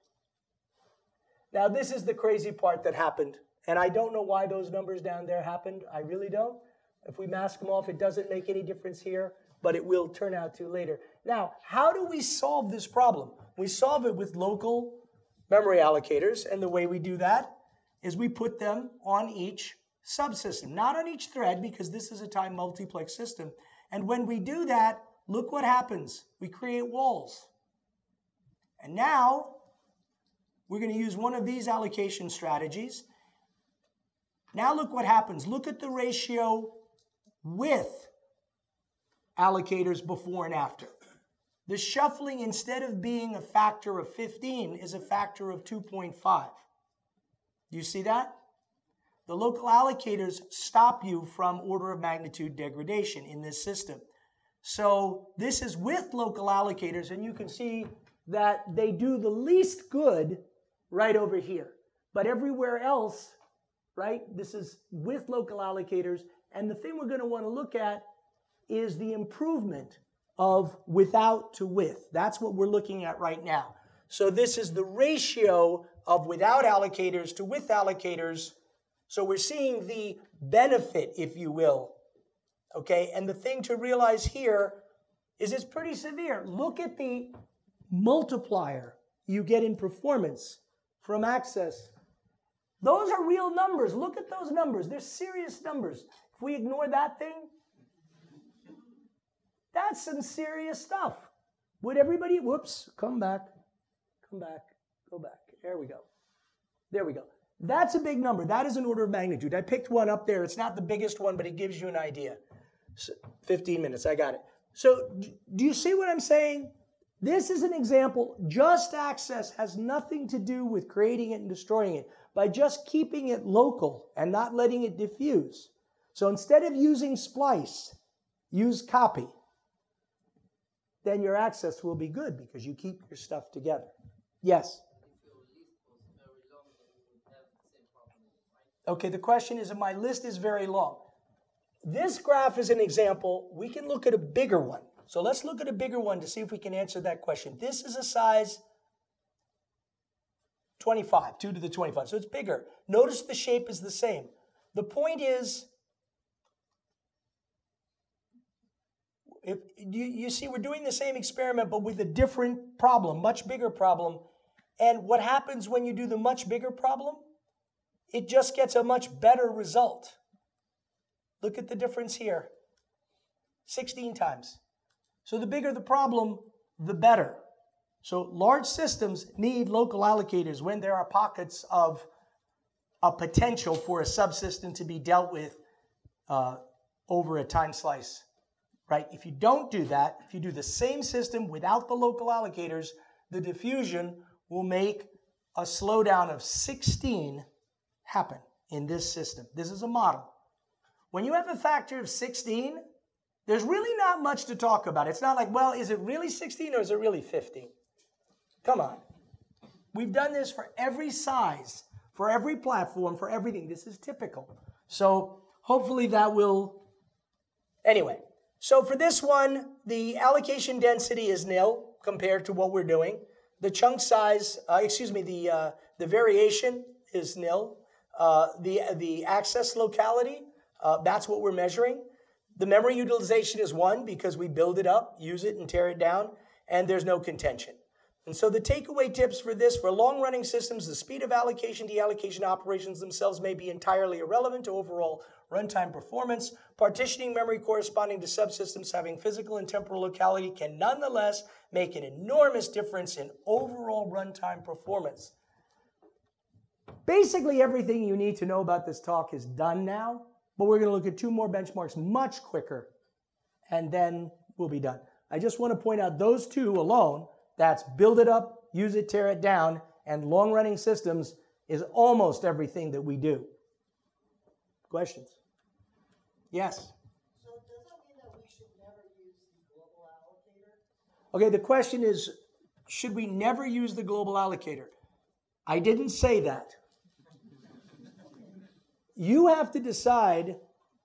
Now, this is the crazy part that happened. And I don't know why those numbers down there happened. I really don't. If we mask them off, it doesn't make any difference here, but it will turn out to later. Now, how do we solve this problem? We solve it with local memory allocators, and the way we do that is we put them on each subsystem, not on each thread, because this is a time multiplex system. And when we do that, look what happens. We create walls. And now, we're going to use one of these allocation strategies. Now look what happens. Look at the ratio with allocators before and after. The shuffling, instead of being a factor of 15, is a factor of 2.5. Do you see that? The local allocators stop you from order of magnitude degradation in this system. So this is with local allocators, and you can see that they do the least good right over here. But everywhere else, right, this is with local allocators. And the thing we're going to want to look at is the improvement of without to with. That's what we're looking at right now. So this is the ratio of without allocators to with allocators. So we're seeing the benefit, if you will. Okay, and the thing to realize here is it's pretty severe. Look at the multiplier you get in performance from access Those are real numbers. Look at those numbers. They're serious numbers. If we ignore that thing, that's some serious stuff. Would everybody, whoops, come back, go back. There we go. That's a big number. That is an order of magnitude. I picked one up there. It's not the biggest one, but it gives you an idea. So, 15 minutes, I got it. So do you see what I'm saying? This is an example. Just access has nothing to do with creating it and destroying it by just keeping it local and not letting it diffuse. So instead of using splice, use copy. Then your access will be good because you keep your stuff together. Yes? Okay, the question is, if my list is very long. This graph is an example. We can look at a bigger one. So let's look at a bigger one to see if we can answer that question. This is a size 25, 2 to the 25. So it's bigger. Notice the shape is the same. The point is, if you see we're doing the same experiment but with a different problem, much bigger problem. And what happens when you do the much bigger problem? It just gets a much better result. Look at the difference here. 16 times. So the bigger the problem, the better. So large systems need local allocators when there are pockets of a potential for a subsystem to be dealt with over a time slice. Right? If you don't do that, if you do the same system without the local allocators, the diffusion will make a slowdown of 16 happen in this system. This is a model. When you have a factor of 16, there's really not much to talk about. It's not like, well, is it really 16 or is it really 15? Come on. We've done this for every size, for every platform, for everything. This is typical. So hopefully that will... Anyway, so for this one, the allocation density is nil compared to what we're doing. The chunk size, the variation is nil. The access locality, that's what we're measuring. The memory utilization is 1 because we build it up, use it, and tear it down, and there's no contention. And so the takeaway tips for this, for long-running systems, the speed of allocation, deallocation operations themselves may be entirely irrelevant to overall runtime performance. Partitioning memory corresponding to subsystems having physical and temporal locality can nonetheless make an enormous difference in overall runtime performance. Basically, everything you need to know about this talk is done now, but we're going to look at 2 more benchmarks much quicker, and then we'll be done. I just want to point out those 2 alone. That's build it up, use it, tear it down, and long-running systems is almost everything that we do. Questions? Yes? So does that mean that we should never use the global allocator? Okay, the question is, should we never use the global allocator? I didn't say that. You have to decide,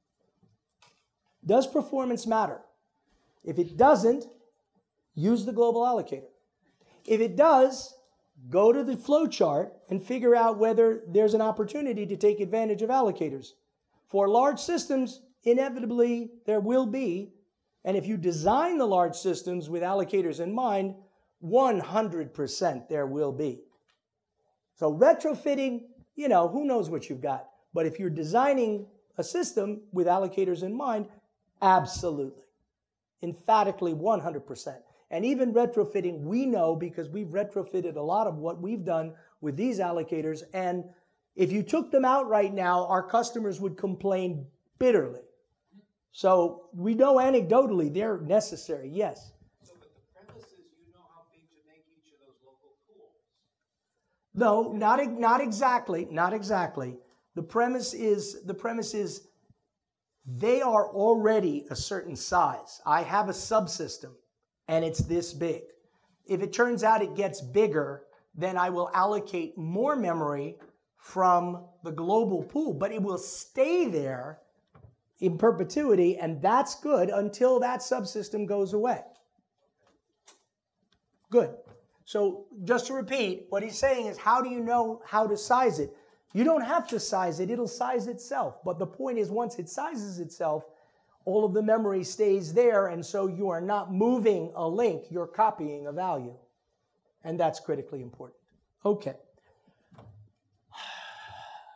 does performance matter? If it doesn't, use the global allocator. If it does, go to the flow chart and figure out whether there's an opportunity to take advantage of allocators. For large systems, inevitably there will be, and if you design the large systems with allocators in mind, 100% there will be. So retrofitting, who knows what you've got. But if you're designing a system with allocators in mind, absolutely. Emphatically 100%. And even retrofitting, we know because we've retrofitted a lot of what we've done with these allocators. And if you took them out right now, our customers would complain bitterly. So we know anecdotally they're necessary, yes. So but the premise is you know how big to make each of those local pools. No, not exactly. Not exactly. The premise is they are already a certain size. I have a subsystem, and it's this big. If it turns out it gets bigger, then I will allocate more memory from the global pool, but it will stay there in perpetuity, and that's good until that subsystem goes away. Good. So just to repeat, what he's saying is, how do you know how to size it? You don't have to size it, it'll size itself. But the point is, once it sizes itself, all of the memory stays there, and so you are not moving a link, you're copying a value. And that's critically important. Okay.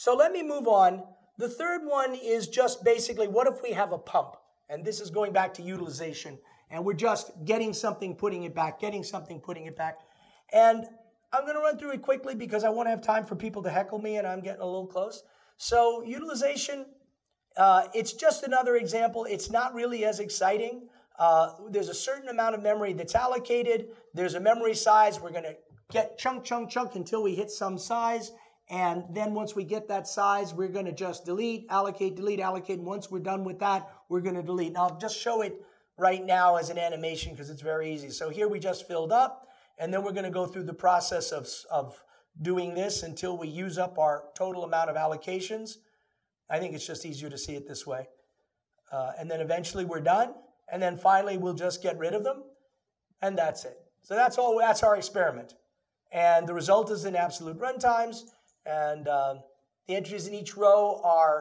So let me move on. The third one is just basically, what if we have a pump? And this is going back to utilization. And we're just getting something, putting it back, getting something, putting it back. And I'm going to run through it quickly because I want to have time for people to heckle me, and I'm getting a little close. So utilization, it's just another example. It's not really as exciting. There's a certain amount of memory that's allocated. There's a memory size. We're going to get chunk until we hit some size. And then once we get that size, we're going to just delete, allocate. And once we're done with that, we're going to delete. Now, I'll just show it right now as an animation because it's very easy. So here we just filled up, and then we're going to go through the process of doing this until we use up our total amount of allocations. I think it's just easier to see it this way. And then eventually we're done. And then finally, we'll just get rid of them. And that's it. So that's all. That's our experiment. And the result is in absolute runtimes. And the entries in each row are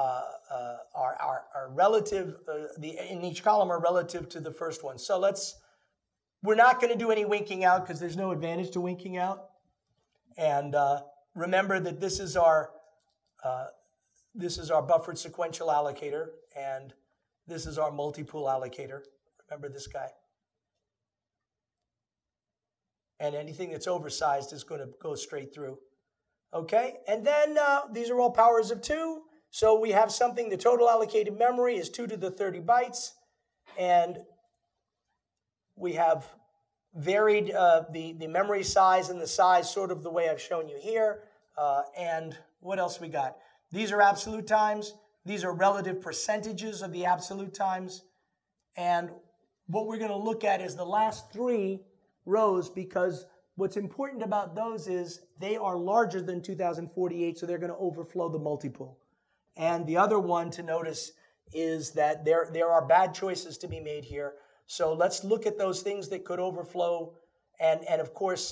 relative. In each column are relative to the first one. So we're not going to do any winking out because there's no advantage to winking out. And remember that this is our buffered sequential allocator, and this is our multi-pool allocator. Remember this guy. And anything that's oversized is going to go straight through. Okay, and then these are all powers of 2. So we have something, the total allocated memory is 2 to the 30 bytes. And we have varied the memory size and the size sort of the way I've shown you here. And what else we got? These are absolute times. These are relative percentages of the absolute times. And what we're going to look at is the last 3 rows, because what's important about those is they are larger than 2048, so they're going to overflow the multipool. And the other one to notice is that there are bad choices to be made here. So let's look at those things that could overflow. And of course,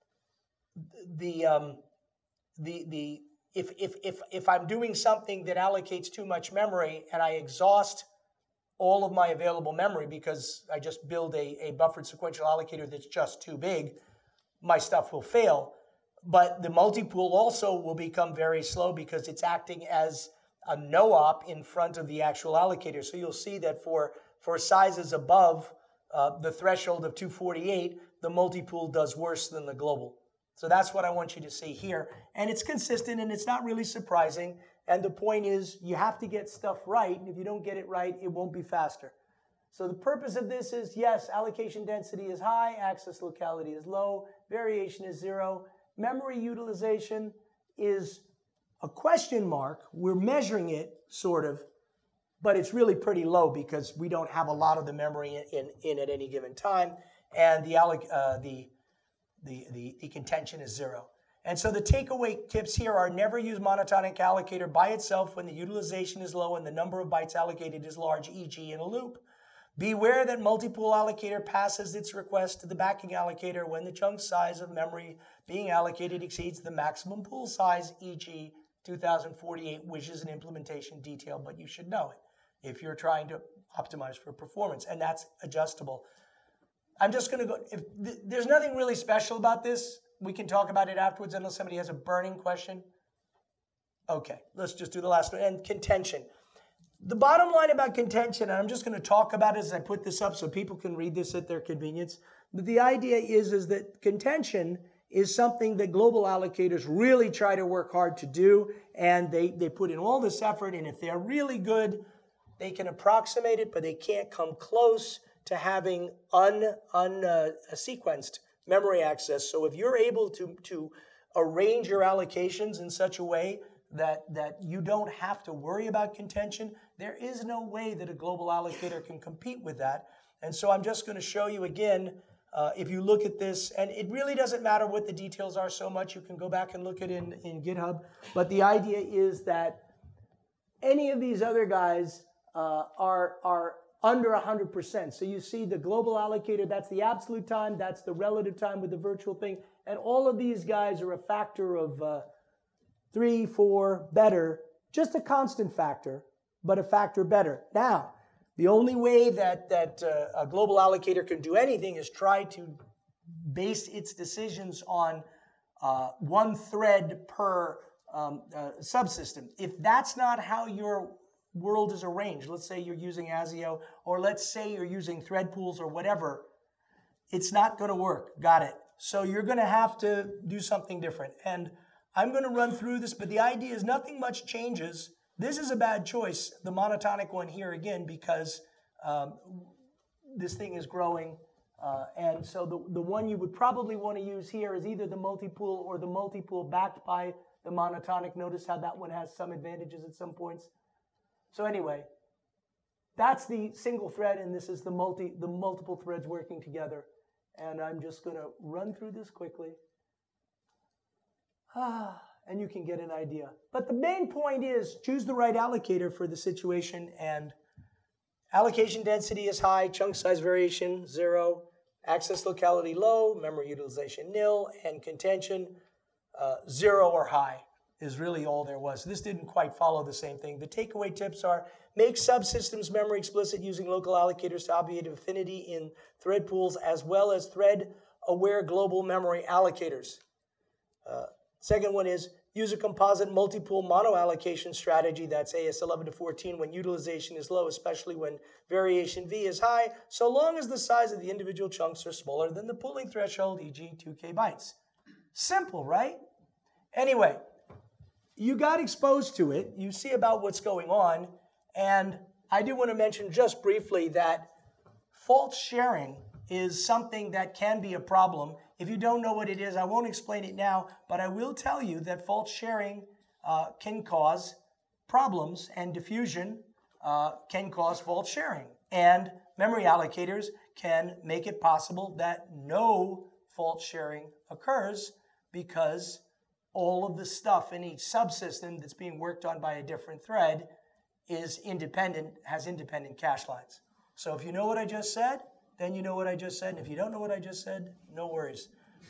if I'm doing something that allocates too much memory and I exhaust all of my available memory because I just build a buffered sequential allocator that's just too big, my stuff will fail. But the multipool also will become very slow because it's acting as a no-op in front of the actual allocator. So you'll see that for sizes above the threshold of 248, the multipool does worse than the global. So that's what I want you to see here. And it's consistent, and it's not really surprising. And the point is, you have to get stuff right. And if you don't get it right, it won't be faster. So the purpose of this is, yes, allocation density is high, access locality is low, variation is 0. Memory utilization is a question mark. We're measuring it, sort of, but it's really pretty low because we don't have a lot of the memory in at any given time. And the contention is 0. And so the takeaway tips here are never use monotonic allocator by itself when the utilization is low and the number of bytes allocated is large, e.g. in a loop. Beware that multipool allocator passes its request to the backing allocator when the chunk size of memory being allocated exceeds the maximum pool size, e.g. 2048, which is an implementation detail, but you should know it if you're trying to optimize for performance, and that's adjustable. I'm just going to go, there's nothing really special about this. We can talk about it afterwards unless somebody has a burning question. Okay, let's just do the last one. And contention. The bottom line about contention, and I'm just going to talk about it as I put this up so people can read this at their convenience. But the idea is that contention is something that global allocators really try to work hard to do. And they put in all this effort. And if they're really good, they can approximate it, but they can't come close to having unsequenced memory access. So if you're able to arrange your allocations in such a way that you don't have to worry about contention, there is no way that a global allocator can compete with that. And so I'm just going to show you again, if you look at this, and it really doesn't matter what the details are so much. You can go back and look at it in GitHub. But the idea is that any of these other guys are under 100%. So you see the global allocator, that's the absolute time, that's the relative time with the virtual thing. And all of these guys are a factor of 3, 4, better, just a constant factor, but a factor better. Now, the only way that a global allocator can do anything is try to base its decisions on one thread per subsystem. If that's not how your world is arranged, let's say you're using ASIO, or let's say you're using thread pools or whatever, it's not going to work. Got it. So you're going to have to do something different. And I'm going to run through this, but the idea is nothing much changes. This is a bad choice, the monotonic one here again, because this thing is growing. And so the one you would probably want to use here is either the multi-pool or the multi-pool backed by the monotonic. Notice how that one has some advantages at some points. So anyway, that's the single thread, and this is the multiple threads working together. And I'm just going to run through this quickly. And you can get an idea. But the main point is choose the right allocator for the situation, and allocation density is high, chunk size variation 0, access locality low, memory utilization nil, and contention 0 or high is really all there was. This didn't quite follow the same thing. The takeaway tips are make subsystems memory explicit using local allocators to obviate affinity in thread pools as well as thread-aware global memory allocators. Second one is use a composite multi-pool mono-allocation strategy that's AS 11 to 14 when utilization is low, especially when variation V is high, so long as the size of the individual chunks are smaller than the pooling threshold, e.g. 2K bytes. Simple, right? Anyway, you got exposed to it. You see about what's going on. And I do want to mention just briefly that fault sharing is something that can be a problem. If you don't know what it is, I won't explain it now, but I will tell you that fault sharing can cause problems, and diffusion can cause fault sharing. And memory allocators can make it possible that no fault sharing occurs because all of the stuff in each subsystem that's being worked on by a different thread is independent, has independent cache lines. So if you know what I just said, then you know what I just said. And if you don't know what I just said, no worries.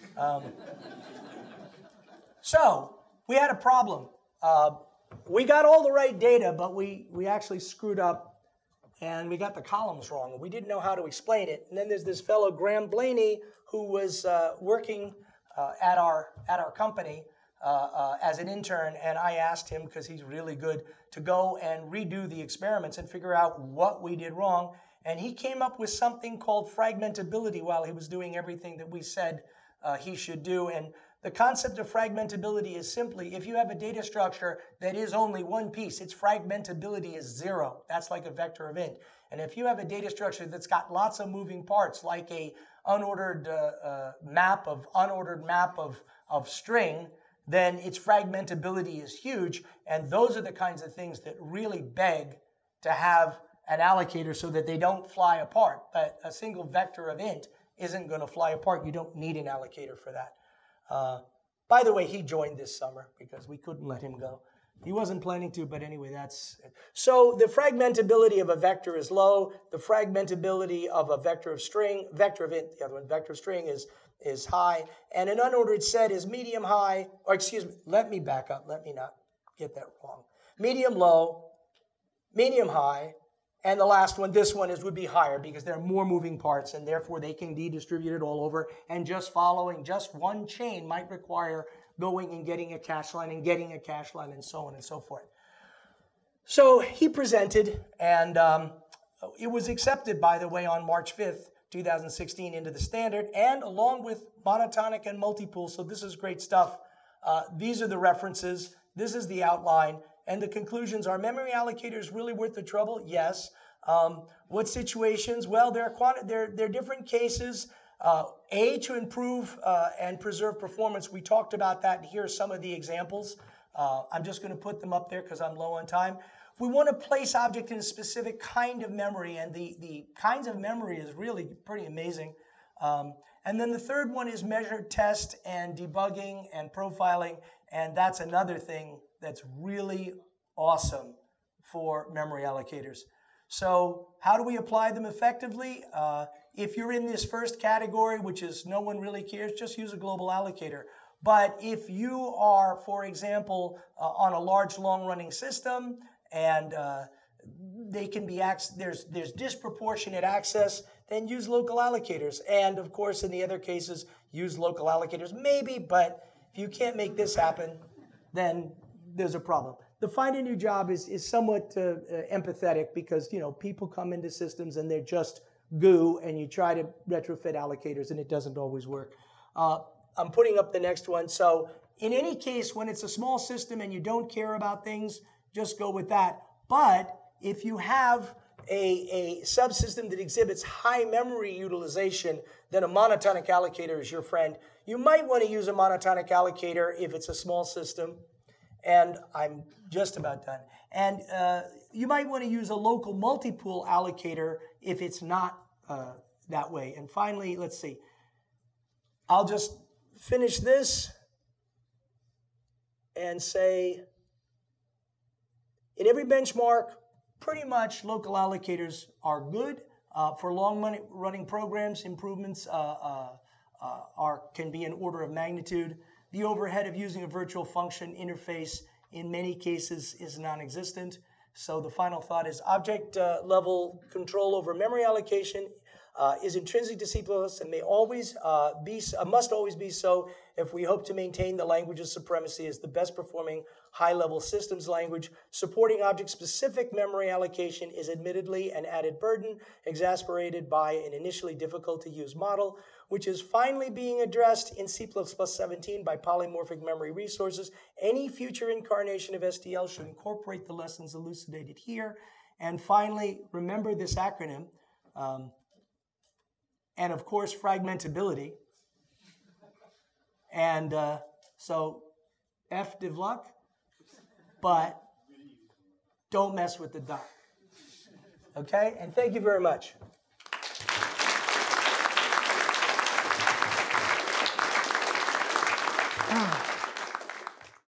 So we had a problem. We got all the right data, but we actually screwed up and we got the columns wrong. And we didn't know how to explain it. And then there's this fellow, Graham Blaney, who was working at our company as an intern, and I asked him, because he's really good, to go and redo the experiments and figure out what we did wrong. And he came up with something called fragmentability while he was doing everything that we said he should do. And the concept of fragmentability is simply, if you have a data structure that is only one piece, its fragmentability is 0. That's like a vector of int. And if you have a data structure that's got lots of moving parts, like a unordered map of string, then its fragmentability is huge. And those are the kinds of things that really beg to have an allocator so that they don't fly apart. But a single vector of int isn't going to fly apart. You don't need an allocator for that. By the way, he joined this summer because we couldn't let him go. He wasn't planning to, but anyway, that's it. So the fragmentability of a vector is low. The fragmentability of a vector of string, vector of int, the other one, vector of string is high. And an unordered set is medium high, or excuse me, let me back up. Let me not get that wrong. Medium low, medium high, and the last one, this one, would be higher because there are more moving parts and therefore they can be distributed all over. And just following just one chain might require going and getting a cache line and getting a cache line and so on and so forth. So he presented, and it was accepted, by the way, on March 5th, 2016 into the standard, and along with monotonic and multipool. So this is great stuff. These are the references. This is the outline. And the conclusions are memory allocators really worth the trouble? Yes. What situations? Well, there are different cases. To improve and preserve performance. We talked about that, and here are some of the examples. I'm just going to put them up there because I'm low on time. If we want to place object in a specific kind of memory, and the kinds of memory is really pretty amazing. And then the third one is measured test and debugging and profiling, and that's another thing that's really awesome for memory allocators. So how do we apply them effectively? If you're in this first category, which is no one really cares, just use a global allocator. But if you are, for example, on a large long-running system and they can be there's disproportionate access, then use local allocators. And of course, in the other cases, use local allocators maybe, but if you can't make this happen, then there's a problem. The find a new job is somewhat empathetic because, people come into systems and they're just goo, and you try to retrofit allocators and it doesn't always work. I'm putting up the next one. So in any case, when it's a small system and you don't care about things, just go with that. But if you have a subsystem that exhibits high memory utilization, then a monotonic allocator is your friend. You might want to use a monotonic allocator if it's a small system. And I'm just about done. And you might want to use a local multi-pool allocator if it's not that way. And finally, let's see. I'll just finish this and say, in every benchmark, pretty much local allocators are good. For long-running programs, improvements can be an order of magnitude. The overhead of using a virtual function interface in many cases is non-existent. So the final thought is object level control over memory allocation is intrinsic to C++ and must always be so if we hope to maintain the language's supremacy as the best performing high-level systems language. Supporting object-specific memory allocation is admittedly an added burden, exacerbated by an initially difficult-to-use model, which is finally being addressed in C++ 17 by polymorphic memory resources. Any future incarnation of SDL should incorporate the lessons elucidated here. And finally, remember this acronym, and of course, fragmentability. And so, F div luck, but don't mess with the dot. Okay? And thank you very much. Ah.